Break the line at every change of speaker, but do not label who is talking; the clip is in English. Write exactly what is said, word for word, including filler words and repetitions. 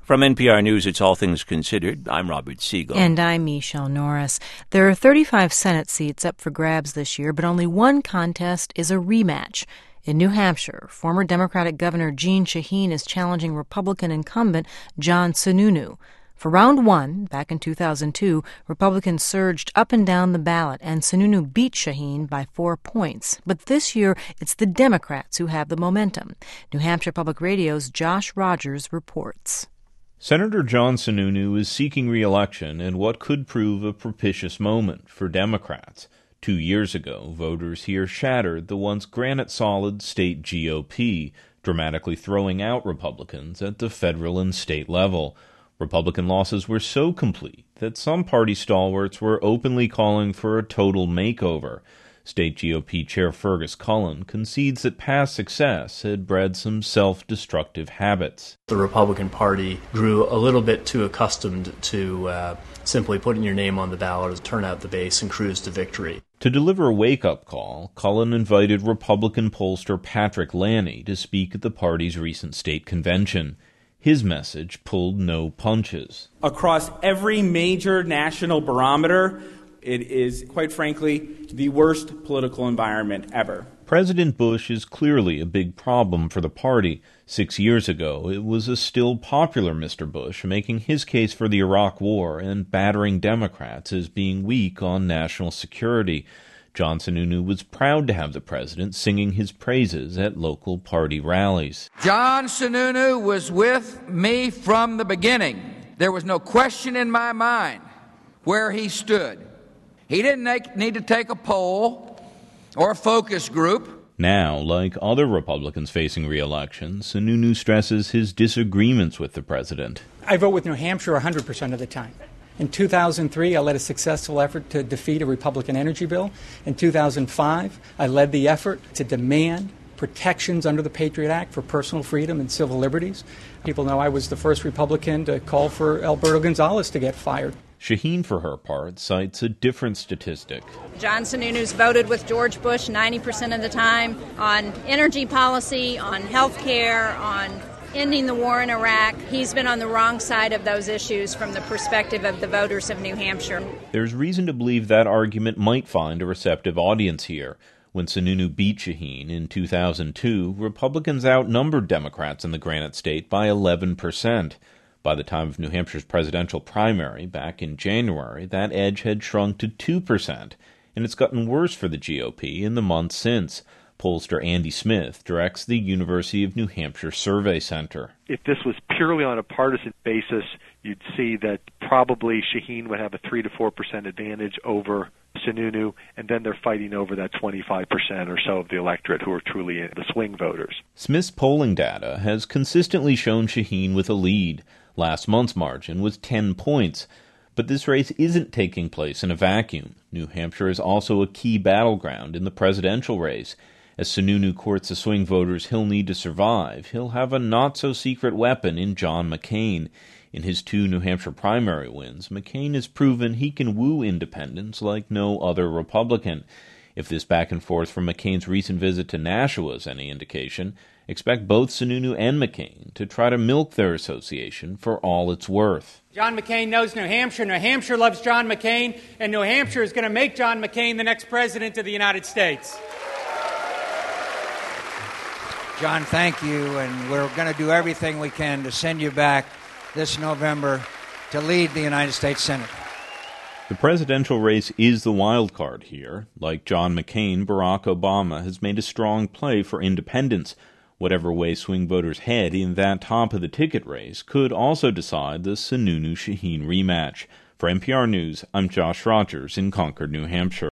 From N P R News, it's All Things Considered. I'm Robert Siegel.
And I'm Michelle Norris. There are thirty-five Senate seats up for grabs this year, but only one contest is a rematch. In New Hampshire, former Democratic Governor Jeanne Shaheen is challenging Republican incumbent John Sununu. For round one, back in two thousand two, Republicans surged up and down the ballot, and Sununu beat Shaheen by four points. But this year, it's the Democrats who have the momentum. New Hampshire Public Radio's Josh Rogers reports.
Senator John Sununu is seeking re-election in what could prove a propitious moment for Democrats. Two years ago, voters here shattered the once granite-solid state G O P, dramatically throwing out Republicans at the federal and state level. Republican losses were so complete that some party stalwarts were openly calling for a total makeover. State G O P Chair Fergus Cullen concedes that past success had bred some self-destructive habits.
The Republican Party grew a little bit too accustomed to uh, simply putting your name on the ballot to turn out the base and cruise to victory.
To deliver a wake-up call, Cullen invited Republican pollster Patrick Lanny to speak at the party's recent state convention. His message pulled no punches.
Across every major national barometer, it is, quite frankly, the worst political environment ever.
President Bush is clearly a big problem for the party. Six years ago, it was a still popular Mister Bush making his case for the Iraq War and battering Democrats as being weak on national security. John Sununu was proud to have the president singing his praises at local party rallies.
John Sununu was with me from the beginning. There was no question in my mind where he stood. He didn't need to take a poll or a focus group.
Now, like other Republicans facing re-election, Sununu stresses his disagreements with the president.
I vote with New Hampshire one hundred percent of the time. In two thousand three, I led a successful effort to defeat a Republican energy bill. In two thousand five, I led the effort to demand protections under the Patriot Act for personal freedom and civil liberties. People know I was the first Republican to call for Alberto Gonzales to get fired.
Shaheen, for her part, cites a different statistic.
John Sununu's voted with George Bush ninety percent of the time on energy policy, on health care, on ending the war in Iraq. He's been on the wrong side of those issues from the perspective of the voters of New Hampshire.
There's reason to believe that argument might find a receptive audience here. When Sununu beat Shaheen in two thousand two, Republicans outnumbered Democrats in the Granite State by eleven percent. By the time of New Hampshire's presidential primary back in January, that edge had shrunk to two percent, and it's gotten worse for the G O P in the months since. Pollster Andy Smith directs the University of New Hampshire Survey Center.
If this was purely on a partisan basis, you'd see that probably Shaheen would have a three to four percent advantage over Sununu, and then they're fighting over that twenty-five percent or so of the electorate who are truly the swing voters.
Smith's polling data has consistently shown Shaheen with a lead. Last month's margin was ten points. But this race isn't taking place in a vacuum. New Hampshire is also a key battleground in the presidential race. As Sununu courts the swing voters he'll need to survive, he'll have a not-so-secret weapon in John McCain. In his two New Hampshire primary wins, McCain has proven he can woo independents like no other Republican. If this back and forth from McCain's recent visit to Nashua is any indication, expect both Sununu and McCain to try to milk their association for all it's worth.
John McCain knows New Hampshire. New Hampshire loves John McCain, and New Hampshire is going to make John McCain the next president of the United States.
John, thank you, and we're going to do everything we can to send you back this November to lead the United States Senate.
The presidential race is the wild card here. Like John McCain, Barack Obama has made a strong play for independence. Whatever way swing voters head in that top-of-the-ticket race could also decide the Sununu-Shaheen rematch. For N P R News, I'm Josh Rogers in Concord, New Hampshire.